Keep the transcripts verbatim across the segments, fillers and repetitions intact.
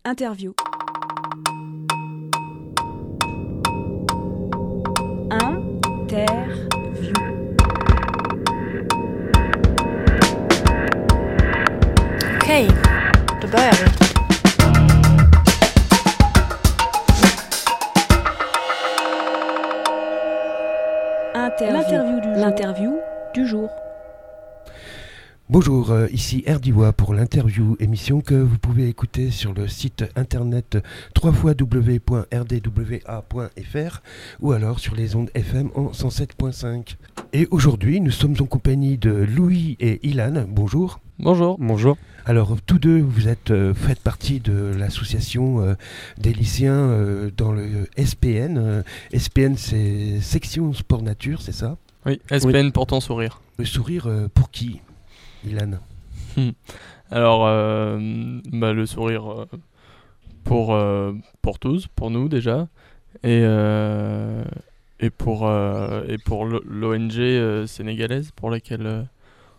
Interview. Interview. Okej, då börjar vi. Interview. L'interview du jour. L'interview du jour. Bonjour, euh, ici Erdiwa pour l'interview, émission que vous pouvez écouter sur le site internet w w w point r d w a point f r ou alors sur les ondes F M en cent sept point cinq. Et aujourd'hui, nous sommes en compagnie de Louis et Ilan. Bonjour. Bonjour. Bonjour. Alors, tous deux, vous êtes euh, faites partie de l'association euh, des lycéens euh, dans le S P N. Euh, S P N, c'est Section Sport Nature, c'est ça ? Oui, S P N oui. pour ton sourire. Le sourire, euh, pour qui ? Ilan. Hmm. Alors, euh, bah, le sourire euh, pour, euh, pour tous, pour nous déjà, et, euh, et pour, euh, et pour l'O N G euh, sénégalaise pour laquelle, euh,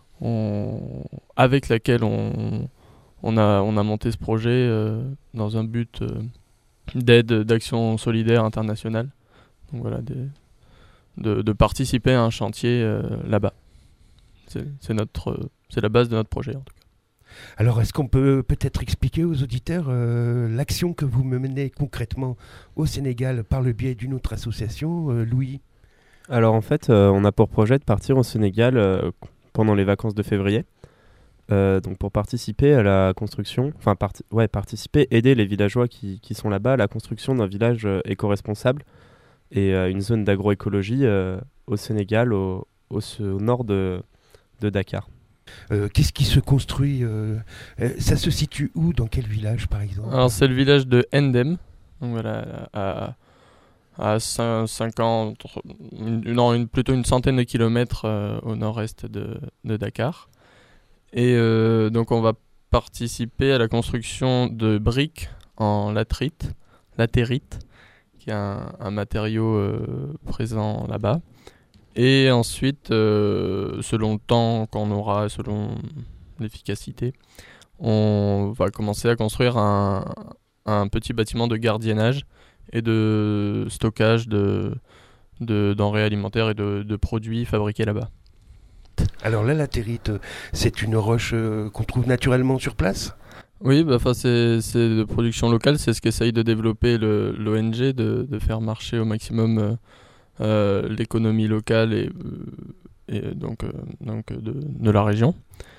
on, avec laquelle on, on, a, on a monté ce projet euh, dans un but euh, d'aide, d'action solidaire internationale. Donc voilà, des, de, de participer à un chantier euh, là-bas. C'est, c'est notre... C'est la base de notre projet en tout cas. Alors est-ce qu'on peut peut-être expliquer aux auditeurs euh, l'action que vous menez concrètement au Sénégal par le biais d'une autre association, euh, Louis ? Alors en fait, euh, on a pour projet de partir au Sénégal euh, pendant les vacances de février. Euh, donc pour participer à la construction, enfin parti- ouais, participer, aider les villageois qui, qui sont là-bas à la construction d'un village euh, éco-responsable et euh, une zone d'agroécologie euh, au Sénégal, au, au, au nord de, de Dakar. Euh, qu'est-ce qui se construit euh, euh, Ça se situe où ? Dans quel village, par exemple ? Alors, c'est le village de Ndem, donc voilà, à, à cinquante, une, non, une, plutôt une centaine de kilomètres euh, au nord-est de, de Dakar. Et euh, donc, on va participer à la construction de briques en latérite, latérite qui est un, un matériau euh, présent là-bas. Et ensuite, euh, selon le temps qu'on aura, selon l'efficacité, on va commencer à construire un, un petit bâtiment de gardiennage et de stockage de, de denrées alimentaires et de, de produits fabriqués là-bas. Alors la latérite, c'est une roche euh, qu'on trouve naturellement sur place ? Oui, bah, c'est, c'est de production locale, c'est ce qu'essaye de développer le, l'O N G, de, de faire marcher au maximum... Euh, Euh, l'économie locale et, euh, et donc, euh, donc de, de la région.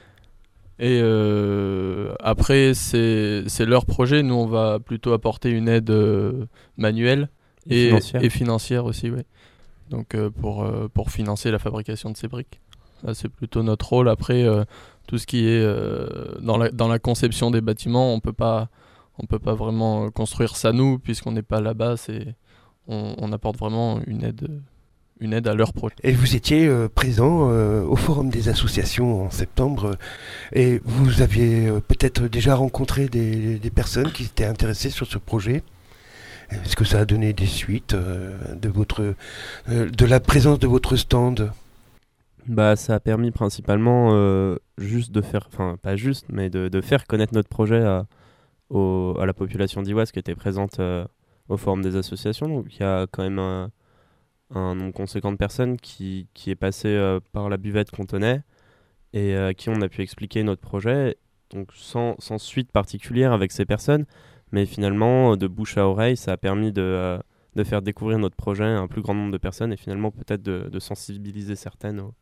Et euh, après, c'est, c'est leur projet. Nous, on va plutôt apporter une aide euh, manuelle et, et, financière. et financière aussi, ouais. Donc euh, pour, euh, pour financer la fabrication de ces briques. Ça, c'est plutôt notre rôle. Après, euh, tout ce qui est euh, dans, la, dans la conception des bâtiments, on peut pas, on peut pas vraiment construire ça nous, puisqu'on n'est pas là-bas. C'est... On, on apporte vraiment une aide, une aide à leur projet. Et vous étiez euh, présent euh, au Forum des associations en septembre euh, et vous aviez euh, peut-être déjà rencontré des, des personnes qui étaient intéressées sur ce projet. Est-ce que ça a donné des suites euh, de, votre, euh, de la présence de votre stand ? Bah, ça a permis principalement euh, juste de faire, enfin pas juste, mais de, de faire connaître notre projet à, au, à la population d'Iwas qui était présente euh, au Forum des associations. Donc il y a quand même un, un nombre conséquent de personnes qui, qui est passé euh, par la buvette qu'on tenait et à euh, qui on a pu expliquer notre projet, donc sans, sans suite particulière avec ces personnes, mais finalement de bouche à oreille, ça a permis de, euh, de faire découvrir notre projet à un plus grand nombre de personnes et finalement peut-être de, de sensibiliser certaines au,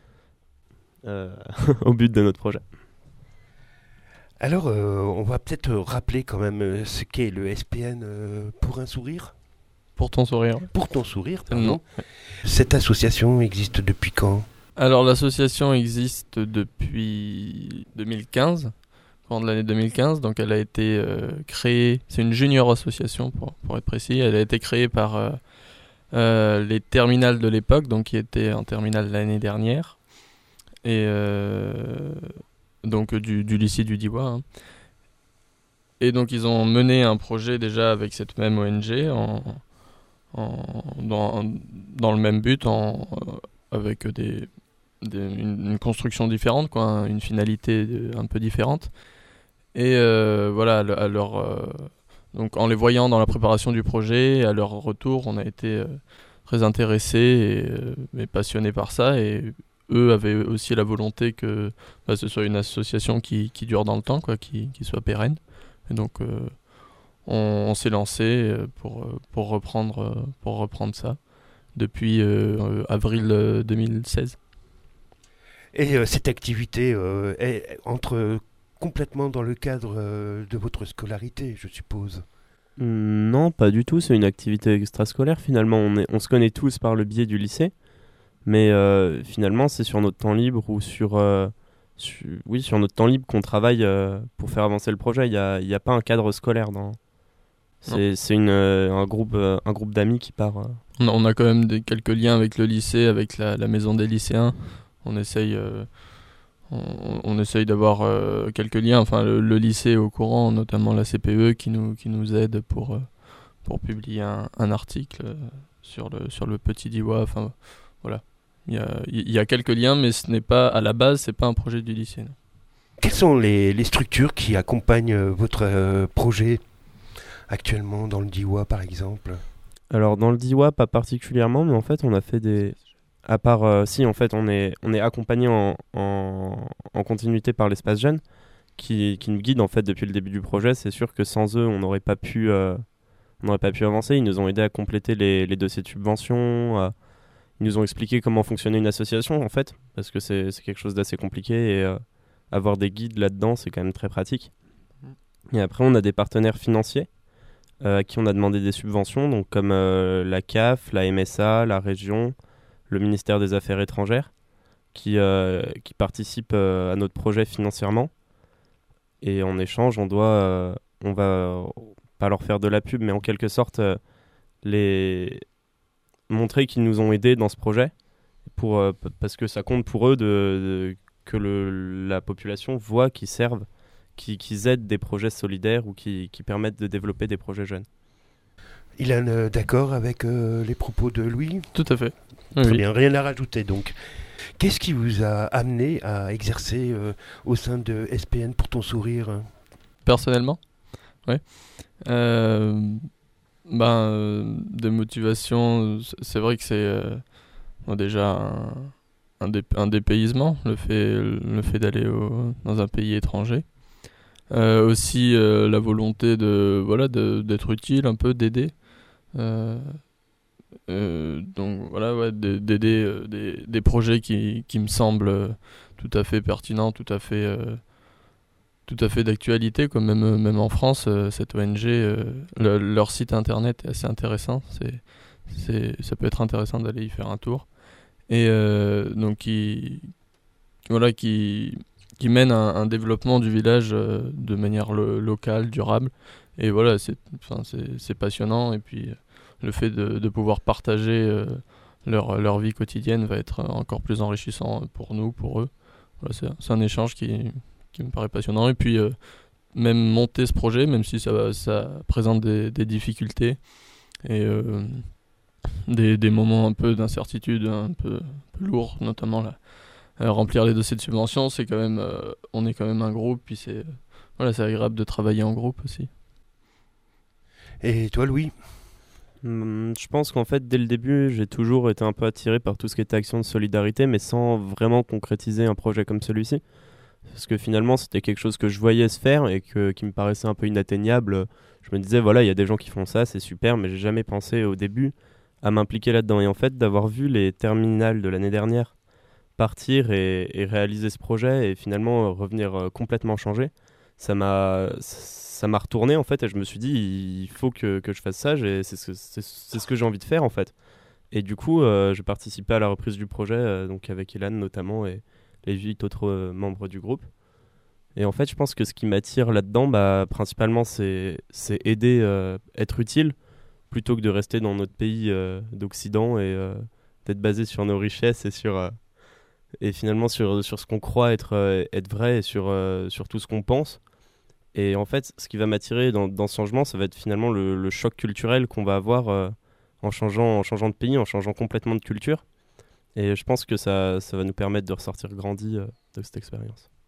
euh, au but de notre projet. Alors, euh, on va peut-être rappeler quand même euh, ce qu'est le S P N euh, pour un sourire. Pour ton sourire. Pour ton sourire, pardon. Non. Cette association existe depuis quand ? Alors, l'association existe depuis deux mille quinze, pendant l'année deux mille quinze. Donc, elle a été euh, créée, c'est une junior association pour, pour être précis. Elle a été créée par euh, euh, les terminales de l'époque, donc qui étaient en terminale l'année dernière. Et... Euh, donc du, du lycée du Diwa. Hein. Et donc ils ont mené un projet déjà avec cette même O N G en, en, dans, dans le même but, en, avec des, des, une, une construction différente, quoi, une finalité un peu différente. Et euh, voilà, à leur, euh, donc en les voyant dans la préparation du projet, à leur retour, on a été euh, très intéressés et, euh, et passionnés par ça. Et eux avaient aussi la volonté que bah, ce soit une association qui, qui dure dans le temps, quoi, qui, qui soit pérenne. Et donc euh, on, on s'est lancé pour, pour, reprendre, pour reprendre ça depuis euh, avril deux mille seize. Et euh, cette activité euh, est, entre complètement dans le cadre euh, de votre scolarité, je suppose? Non, pas du tout. C'est une activité extrascolaire. Finalement, on, est, on se connaît tous par le biais du lycée. Mais euh, finalement, c'est sur notre temps libre ou sur, euh, sur, oui, sur notre temps libre qu'on travaille euh, pour faire avancer le projet. Il n'y a, y a pas un cadre scolaire. Dans... C'est, c'est une, euh, un groupe, euh, un groupe d'amis qui part. Euh... On, a, on a quand même des, quelques liens avec le lycée, avec la, la maison des lycéens. On essaye... Euh... On, on essaye d'avoir euh, quelques liens, enfin le, le lycée est au courant, notamment la C P E qui nous, qui nous aide pour, euh, pour publier un, un article euh, sur, le, sur le petit Diois, enfin voilà. Il y a, il y a quelques liens, mais ce n'est pas, à la base, c'est pas un projet du lycée. Non. Quelles sont les, les structures qui accompagnent votre euh, projet actuellement dans le Diois par exemple? Alors dans le Diois, pas particulièrement, mais en fait on a fait des... À part, euh, si, en fait, on est, on est accompagné en, en, en continuité par l'Espace Jeune, qui, qui nous guide en fait depuis le début du projet. C'est sûr que sans eux, on n'aurait pas pu, euh, on n'aurait pas pu avancer. Ils nous ont aidés à compléter les, les dossiers de subvention. Euh, ils nous ont expliqué comment fonctionnait une association, en fait, parce que c'est, c'est quelque chose d'assez compliqué et euh, avoir des guides là-dedans, c'est quand même très pratique. Et après, on a des partenaires financiers euh, à qui on a demandé des subventions, donc comme euh, la C A F, la M S A, la région, le ministère des Affaires étrangères, qui, euh, qui participe euh, à notre projet financièrement. Et en échange, on doit, euh, on va euh, pas leur faire de la pub, mais en quelque sorte euh, les montrer qu'ils nous ont aidés dans ce projet, pour, euh, p- parce que ça compte pour eux de, de, que le, la population voit qu'ils servent, qu'ils, qu'ils aident des projets solidaires ou qui, qui permettent de développer des projets jeunes. Ilan, euh, d'accord avec euh, les propos de Louis? Tout à fait. Très Oui. bien, rien à rajouter donc. Qu'est-ce qui vous a amené à exercer euh, au sein de S P N pour ton sourire? Personnellement, oui. Euh, ben, euh, des motivations, c'est vrai que c'est euh, bon, déjà un, un, dé, un dépaysement, le fait, le fait d'aller au, dans un pays étranger. Euh, aussi euh, la volonté de, voilà, de, d'être utile, un peu d'aider. Euh, Euh, donc voilà, ouais, d'aider euh, des, des projets qui, qui me semblent euh, tout à fait pertinents, tout à fait, euh, tout à fait d'actualité, quoi. Même, même en France, euh, cette O N G, euh, le, leur site internet est assez intéressant. C'est, c'est, ça peut être intéressant d'aller y faire un tour. Et euh, donc qui, voilà, qui, qui mène un, un développement du village euh, de manière lo- locale, durable. Et voilà, c'est, enfin, c'est, c'est passionnant. Et puis le fait de, de pouvoir partager euh, leur, leur vie quotidienne va être encore plus enrichissant pour nous, pour eux. Voilà, c'est, c'est un échange qui, qui me paraît passionnant. Et puis, euh, même monter ce projet, même si ça, ça présente des, des difficultés et euh, des, des moments un peu d'incertitude, un peu, un peu lourds, notamment là. Euh, remplir les dossiers de subvention, c'est quand même, euh, on est quand même un groupe, puis c'est, voilà, c'est agréable de travailler en groupe aussi. Et toi, Louis? Hum, Je pense qu'en fait, dès le début, j'ai toujours été un peu attiré par tout ce qui était action de solidarité, mais sans vraiment concrétiser un projet comme celui-ci. Parce que finalement, c'était quelque chose que je voyais se faire et que, qui me paraissait un peu inatteignable. Je me disais, voilà, il y a des gens qui font ça, c'est super, mais j'ai jamais pensé au début à m'impliquer là-dedans. Et en fait, d'avoir vu les terminales de l'année dernière partir et, et réaliser ce projet et finalement euh, revenir euh, complètement changé, ça m'a... ça m'a retourné en fait et je me suis dit il faut que, que je fasse ça, j'ai, c'est, ce, c'est, c'est ce que j'ai envie de faire en fait. Et du coup euh, j'ai participé à la reprise du projet euh, donc avec Ilan notamment et les huit autres euh, membres du groupe. Et en fait je pense que ce qui m'attire là-dedans bah, principalement c'est, c'est aider, euh, être utile plutôt que de rester dans notre pays euh, d'Occident et euh, d'être basé sur nos richesses et sur... Euh, et finalement sur, sur ce qu'on croit être, euh, être vrai et sur, euh, sur tout ce qu'on pense. Et en fait, ce qui va m'attirer dans, dans ce changement, ça va être finalement le, le choc culturel qu'on va avoir euh, en, changeant, en changeant de pays, en changeant complètement de culture. Et je pense que ça, ça va nous permettre de ressortir grandis euh, de cette expérience.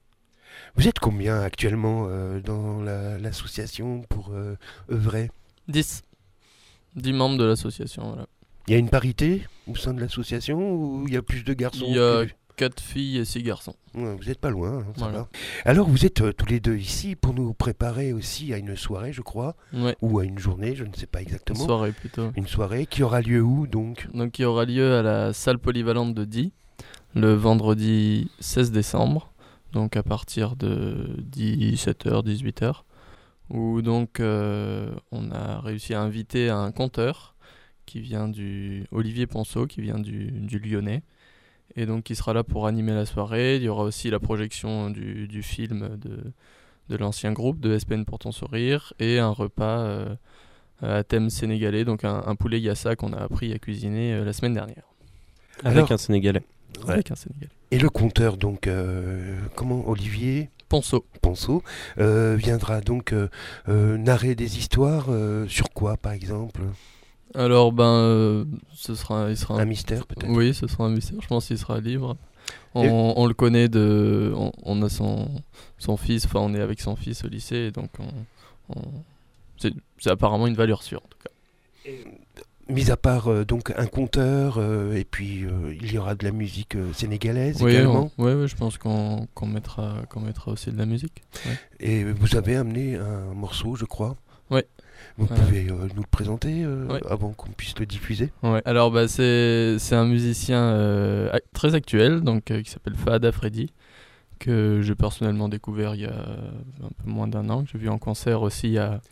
Vous êtes combien actuellement euh, dans la, l'association pour euh, œuvrer ? dix. dix membres de l'association, voilà. Il y a une parité au sein de l'association ou il y a plus de garçons ? Il y a que... quatre filles et six garçons. Ouais, vous n'êtes pas loin, hein, ça Voilà. va. Alors vous êtes euh, tous les deux ici pour nous préparer aussi à une soirée, je crois, Ouais, ou à une journée, je ne sais pas une exactement. soirée plutôt. Une soirée qui aura lieu où donc ? Donc qui aura lieu à la salle polyvalente de Die, le vendredi seize décembre, donc à partir de dix-sept heures, dix-huit heures, où donc euh, on a réussi à inviter un conteur qui vient du Olivier Ponceau, qui vient du, du Lyonnais, et donc qui sera là pour animer la soirée. Il y aura aussi la projection du, du film de, de l'ancien groupe de S P N pour ton sourire, et un repas euh, à thème sénégalais, donc un, un poulet yassa qu'on a appris à cuisiner euh, la semaine dernière. Avec Alors, un Sénégalais. Ouais. Avec un Sénégalais. Et le conteur, donc, euh, comment, Olivier Ponceau. Ponceau, euh, viendra donc euh, euh, narrer des histoires euh, sur quoi, par exemple ? Alors, ben, euh, ce sera, il sera Un mystère, peut-être ? Oui, ce sera un mystère. Je pense qu'il sera libre. On, Et- on le connaît de, on, on a son, son fils. Enfin, on est avec son fils au lycée, et donc on, on- c'est, c'est apparemment une valeur sûre en tout cas. Mis à part euh, donc un conteur, euh, et puis euh, il y aura de la musique euh, sénégalaise Oui, également. on- ouais, ouais, je pense qu'on, qu'on mettra, qu'on mettra aussi de la musique. Ouais. Et vous avez amené un morceau, je crois. Ouais. Vous Voilà. pouvez euh, nous le présenter euh, Ouais. avant qu'on puisse le diffuser ? Ouais. Alors, bah, c'est, c'est un musicien euh, ac- très actuel, donc euh, qui s'appelle Fahad Afredi, que j'ai personnellement découvert il y a un peu moins d'un an, que j'ai vu en concert aussi à,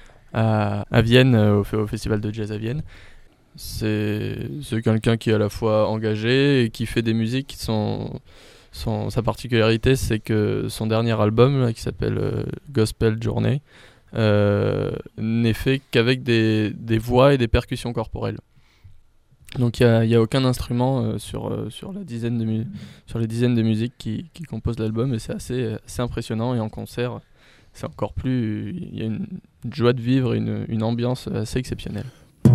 à, à Vienne, euh, au, fe- au festival de jazz à Vienne. C'est, c'est quelqu'un qui est à la fois engagé et qui fait des musiques qui sont... Son, sa particularité, c'est que son dernier album, là, qui s'appelle euh, Gospel Journey, euh, n'est fait qu'avec des, des voix et des percussions corporelles. Donc il n'y a, a aucun instrument euh, sur, euh, sur, la dizaine de mu- sur les dizaines de musiques qui, qui composent l'album, et c'est assez, assez impressionnant. Et en concert, c'est encore plus... Il y a une, une joie de vivre, une, une ambiance assez exceptionnelle.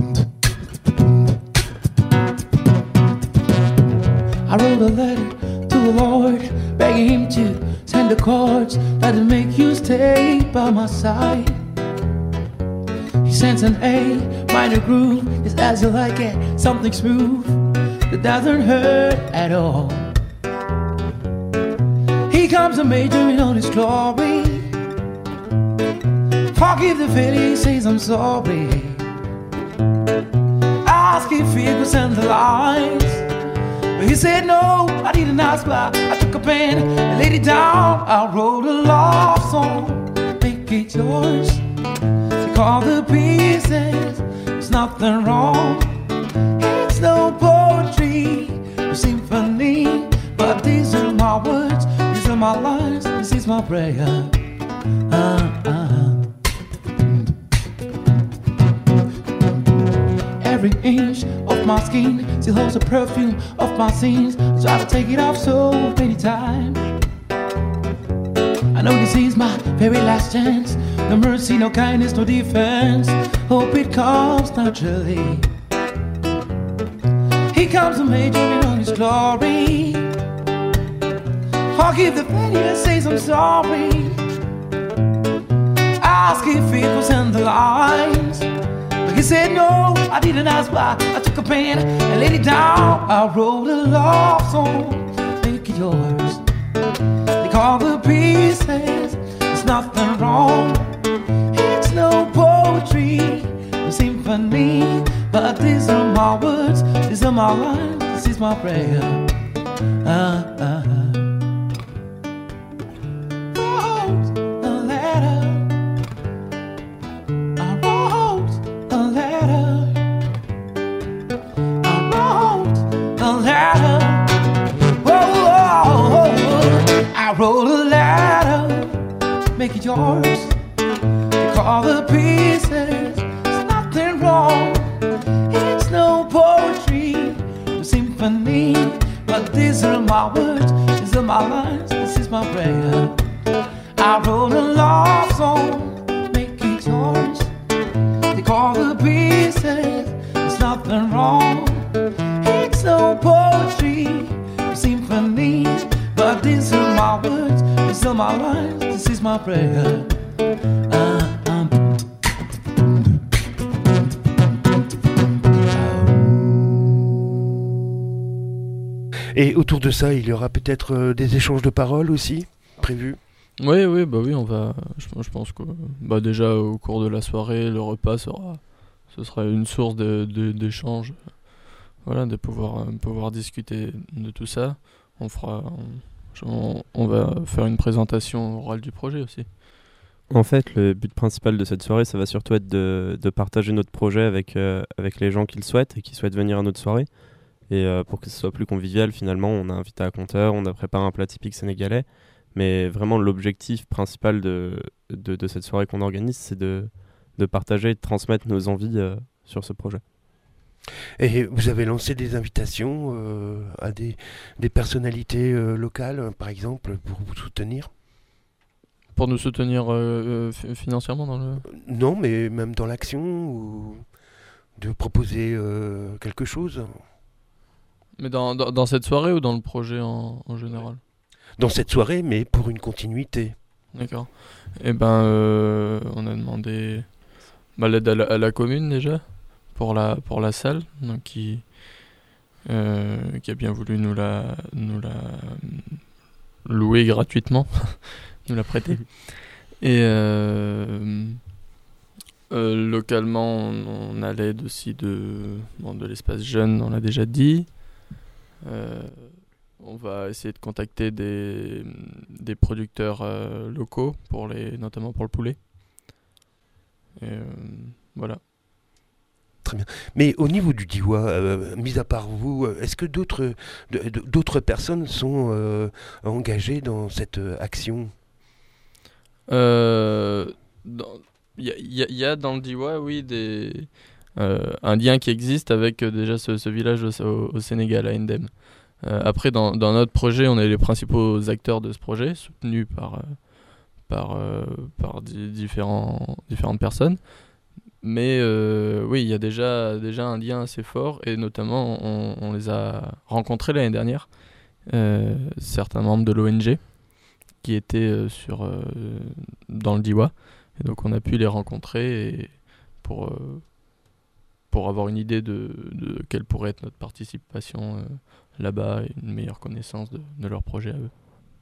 I wrote a letter to the Lord, begging him to send the chords that will make you stay by my side. He sends an A minor groove, just as you like it, something smooth that doesn't hurt at all. He comes a major in all his glory. Forgive the feeling, he says I'm sorry. Ask if he could send the lines. But he said no, I didn't ask, but I took a pen and laid it down. I wrote a love song, make it yours. Take all the pieces, there's nothing wrong. It's no poetry, no symphony, but these are my words, these are my lines, this is my prayer. Uh, uh. Every inch of my skin still holds the perfume of my sins. I try to take it off so many times. I know this is my very last chance. No mercy, no kindness, no defense. Hope it comes naturally. He comes a major in all his glory. Forgive the failure, says I'm sorry. Ask if it was in the lines. He said no, I didn't ask why. I took a pen and laid it down. I wrote a love song, make it yours. Take all the pieces, there's nothing wrong. It's no poetry, no symphony, but these are my words, these are my lines, this is my prayer. Uh, uh, wrote a letter. I wrote a letter. I wrote a letter. Whoa, whoa, whoa. I wrote a letter. Make it yours. Take all the pieces. There's nothing wrong. It's no poetry, no symphony, but these are my words. my life, this is my prayer. Uh, um. Et autour de ça, il y aura peut-être euh, des échanges de paroles aussi prévus? Oui, oui, bah oui, on va. Je, je pense que bah déjà au cours de la soirée, le repas sera, ce sera une source de, de, d'échange. Voilà, de pouvoir, euh, pouvoir discuter de tout ça. On fera, on, on va faire une présentation orale du projet aussi. En fait, le but principal de cette soirée, ça va surtout être de, de partager notre projet avec, euh, avec les gens qui le souhaitent et qui souhaitent venir à notre soirée. Et euh, pour que ce soit plus convivial, finalement, on a invité un conteur, on a préparé un plat typique sénégalais. Mais vraiment, l'objectif principal de, de, de cette soirée qu'on organise, c'est de, de partager et de transmettre nos envies euh, sur ce projet. Et vous avez lancé des invitations euh, à des, des personnalités euh, locales, par exemple, pour vous soutenir? Pour nous soutenir euh, euh, financièrement dans le... Non, mais même dans l'action, ou de proposer euh, quelque chose? Mais dans, dans, dans cette soirée ou dans le projet en, en général? Dans cette soirée, mais pour une continuité. D'accord. Eh ben, euh, on a demandé bah, l'aide à la, à la commune déjà, pour la, pour la salle, donc qui, euh, qui a bien voulu nous la, nous la louer gratuitement, nous la prêter. Et euh, euh, localement, on, on a l'aide aussi de, bon, de l'espace jeune, on l'a déjà dit. Euh, on va essayer de contacter des, des producteurs euh, locaux, pour les, notamment pour le poulet. Et euh, voilà. Très bien. Mais au niveau du Diwa, euh, mis à part vous, est-ce que d'autres, d'autres personnes sont euh, engagées dans cette euh, action? Euh, Il y, y, y a dans le Diwa, oui, des, euh, un lien qui existe avec euh, déjà ce, ce village au, au, au Sénégal, à Ndem. Euh, après, dans, dans notre projet, on est les principaux acteurs de ce projet, soutenus par, euh, par, euh, par di- différents, différentes personnes. Mais euh, oui, il y a déjà, déjà un lien assez fort, et notamment, on, on les a rencontrés l'année dernière, euh, certains membres de l'O N G qui étaient euh, sur, euh, dans le Diwa. Et donc, on a pu les rencontrer et pour, euh, pour avoir une idée de, de quelle pourrait être notre participation euh, là-bas, et une meilleure connaissance de, de leur projet à eux.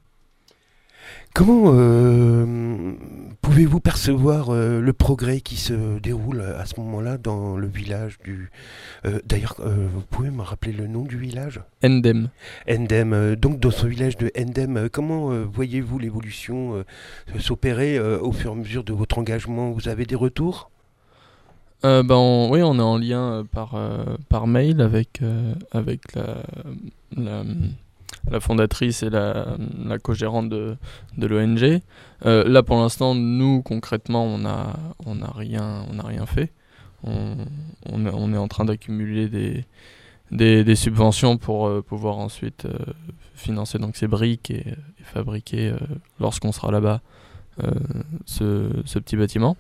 Comment euh, pouvez-vous percevoir euh, le progrès qui se déroule à ce moment-là dans le village du... Euh, d'ailleurs, euh, vous pouvez me rappeler le nom du village? Ndem. Ndem. Euh, donc dans ce village de Ndem, euh, comment euh, voyez-vous l'évolution euh, s'opérer euh, au fur et à mesure de votre engagement? Vous avez des retours? Euh, ben on, oui, on est en lien euh, par, euh, par mail avec, euh, avec la, la, la fondatrice et la, la co-gérante de, de l'O N G. Euh, là, pour l'instant, nous, concrètement, on n'a on a rien, on a rien fait. On, on, on est en train d'accumuler des, des, des subventions pour euh, pouvoir ensuite euh, financer donc, ces briques et, et fabriquer, euh, lorsqu'on sera là-bas, euh, ce, ce petit bâtiment.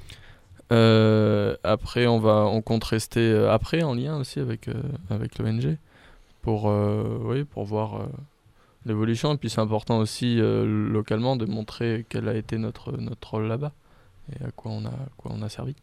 Euh, après, on va, on compte rester euh, après en lien aussi avec euh, avec l'O N G pour euh, oui pour voir euh, l'évolution. Et puis c'est important aussi euh, localement de montrer quel a été notre notre rôle là-bas et à quoi on a quoi on a servi.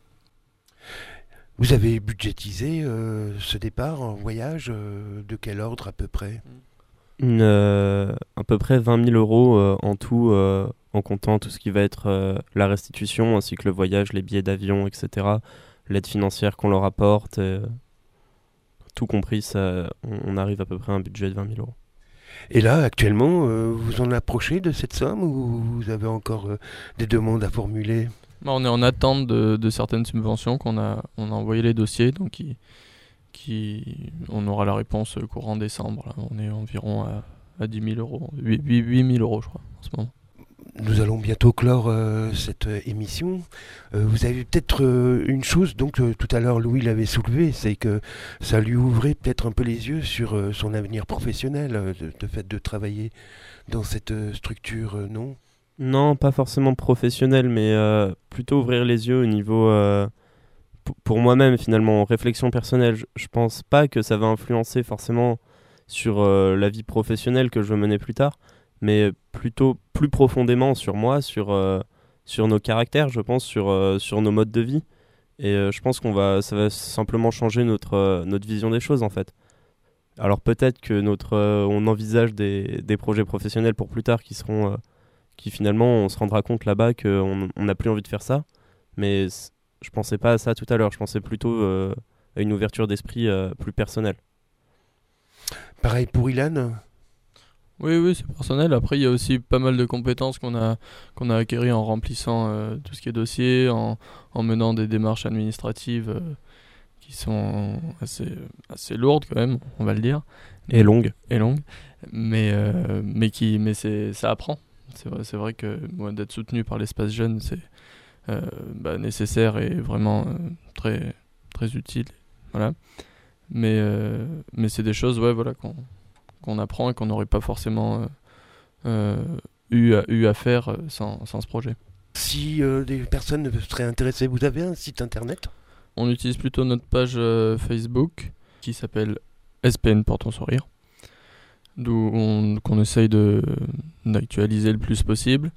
Vous avez budgétisé euh, ce départ en voyage euh, de quel ordre à peu près? Une, euh, à peu près vingt mille euros euh, en tout, euh, en comptant tout ce qui va être euh, la restitution, ainsi que le voyage, les billets d'avion, et cetera, l'aide financière qu'on leur apporte, euh, tout compris, ça, on, on arrive à peu près à un budget de vingt mille euros. Et là, actuellement, euh, vous en approchez de cette somme ou vous avez encore euh, des demandes à formuler? Bah, on est en attente de, de certaines subventions qu'on a, on a envoyé les dossiers, donc qui, qui, on aura la réponse courant décembre. Là. On est environ à, à dix mille euros, huit mille euros je crois en ce moment. Nous allons bientôt clore euh, cette euh, émission. Euh, vous avez peut-être euh, une chose, donc euh, tout à l'heure Louis l'avait soulevé, c'est que ça lui ouvrait peut-être un peu les yeux sur euh, son avenir professionnel, euh, de, de fait de travailler dans cette euh, structure, euh, non? Non, pas forcément professionnel, mais euh, plutôt ouvrir les yeux au niveau, euh, p- pour moi-même finalement, réflexion personnelle. Je, je pense pas que ça va influencer forcément sur euh, la vie professionnelle que je veux mener plus tard, mais plutôt plus profondément sur moi, sur, euh, sur nos caractères, je pense, sur, euh, sur nos modes de vie. Et euh, je pense qu'on va, ça va simplement changer notre, euh, notre vision des choses, en fait. Alors peut-être que notre, euh, on envisage des, des projets professionnels pour plus tard qui seront, euh, qui finalement, on se rendra compte là-bas qu'on n'a plus envie de faire ça. Mais c- je pensais pas à ça tout à l'heure. Je pensais plutôt euh, à une ouverture d'esprit euh, plus personnelle. Pareil pour Ilan. Oui, oui, c'est personnel. Après, il y a aussi pas mal de compétences qu'on a, qu'on a acquéries en remplissant euh, tout ce qui est dossier, en, en menant des démarches administratives euh, qui sont assez, assez lourdes quand même, on va le dire. Et longue. Et longues. Mais, euh, mais, qui, mais c'est, ça apprend. C'est vrai, c'est vrai que moi, d'être soutenu par l'espace jeune, c'est euh, bah, nécessaire et vraiment euh, très, très utile. Voilà. Mais, euh, mais c'est des choses ouais, voilà, qu'on, qu'on apprend et qu'on n'aurait pas forcément euh, euh, eu, à, eu à faire euh, sans, sans ce projet. Si euh, des personnes seraient intéressées, vous avez un site internet ? On utilise plutôt notre page euh, Facebook qui s'appelle S P N pour ton sourire, d'où on, qu'on essaye de, d'actualiser le plus possible.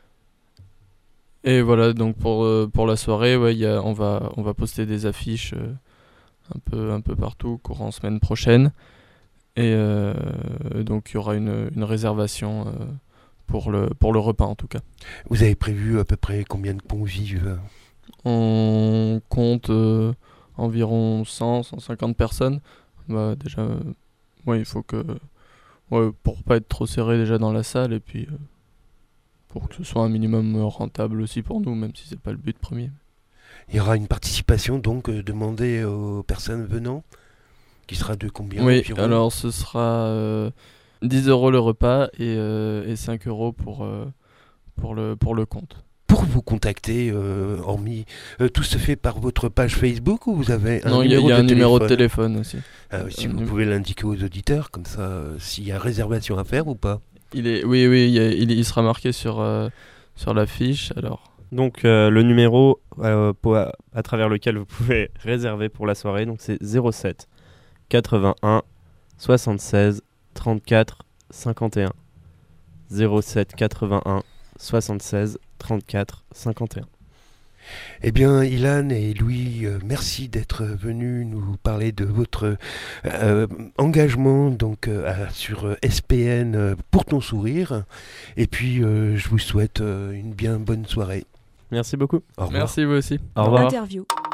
Et voilà, donc pour, euh, pour la soirée, ouais, y a, on, va, on va poster des affiches euh, un, peu, un peu partout, courant semaine prochaine. Et euh, donc il y aura une, une réservation euh, pour, le, pour le repas en tout cas. Vous avez prévu à peu près combien de convives ? On compte euh, environ cent à cent cinquante personnes. Bah, déjà, euh, ouais, il faut que... Ouais, pour pas être trop serré déjà dans la salle et puis euh, pour que ce soit un minimum rentable aussi pour nous, même si c'est pas le but premier. Il y aura une participation donc euh, demandée aux personnes venant, qui sera de combien Oui, environ ? alors ce sera euh, dix euros le repas et, euh, et cinq euros pour, euh, pour, le, pour le compte. Pour vous contacter, euh, hormis, euh, tout se fait par votre page Facebook ou vous avez un non, il y a, numéro y a de un téléphone ? numéro de téléphone aussi. Ah, oui, si Un vous numé- pouvez l'indiquer aux auditeurs, comme ça, euh, s'il y a réservation à faire ou pas. Il est, oui, oui, il, y a- il, il sera marqué sur, euh, sur la fiche. Alors, Donc euh, le numéro euh, pour- à, à travers lequel vous pouvez réserver pour la soirée, donc c'est zéro sept quatre-vingt-un soixante-seize trente-quatre cinquante et un. zéro sept quatre-vingt-un soixante-seize trente-quatre cinquante et un. Eh bien, Ilan et Louis, euh, merci d'être venus nous parler de votre euh, engagement donc euh, à- sur euh, S P N euh, pour ton sourire. Et puis, euh, je vous souhaite euh, une bien bonne soirée. Merci beaucoup. Au revoir. merci vous aussi. Au revoir. Interview.